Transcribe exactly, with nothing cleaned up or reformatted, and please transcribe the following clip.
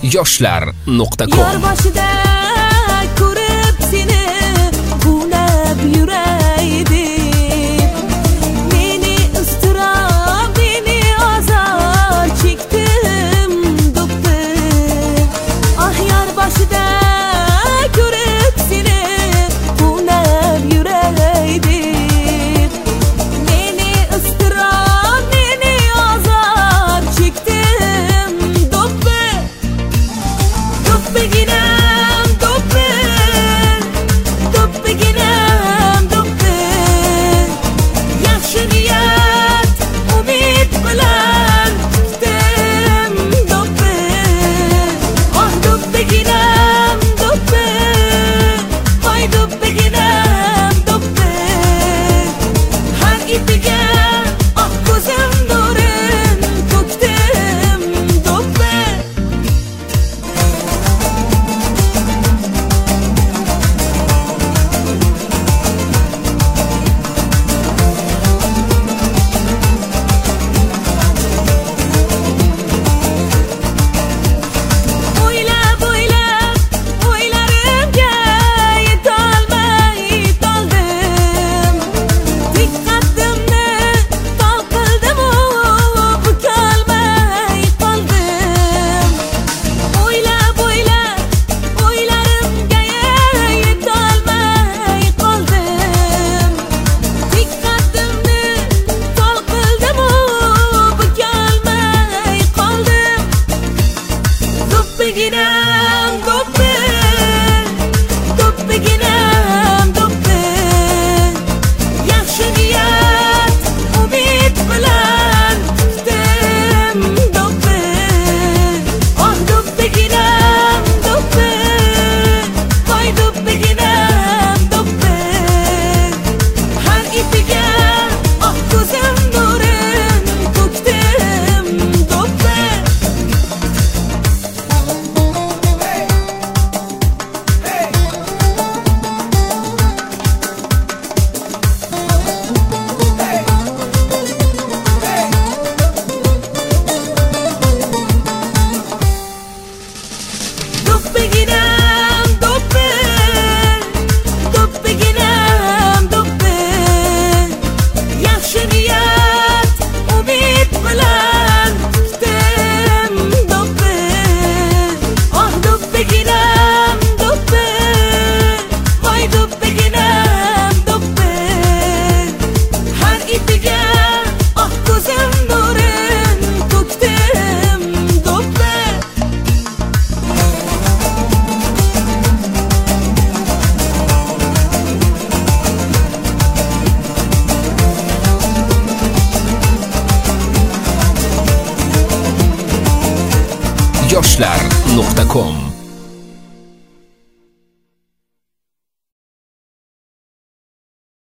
yoshlar nuqta com. Yor boshida ko'rib seni quvnab yuraydi. Meni iztirob, meni azor chekdim do'ppi. Ah yor boshida ko'rib seni quvnab yuraydi. Meni iztirob, meni azor chekdim do'ppi. Do'ppiginam do'ppi, do'ppiginam do'ppi. Yaxshi niyat, umid bilan kutdim do'ppi. Oh do'ppiginam do'ppi, voy do'ppiginam do'ppi. Har ipiga oq ko'zim nurin to'kdim do'ppi. O'ylab o'ylab o'ylarimga yetolmay qoldim. Tik qaddimni tol qildim-u bukolmay qoldim. O'ylab o'ylab o'ylarimga yetolmay qoldim. Tik qaddimni tol qildim-u bukolmay qoldim. Do'ppiginam do'ppi, do'ppiginam do'ppi. Yaxshi niyat, umid bilan kutdim do'ppi. Oh do'ppiginam do'ppi, voy do'ppiginam do'ppi. Har ipiga oq ko'zim nurin to'kdim do'ppi. Do'ppiginam do'ppi, do'ppiginam do'ppi. Yaxshi niyat, umid bilan kutdim do'ppi. Oh do'ppiginam do'ppi, voy do'ppiginam do'ppi. Har ipiga oq ko'zim nurin to'kdim do'ppi. yoshlar nuqta com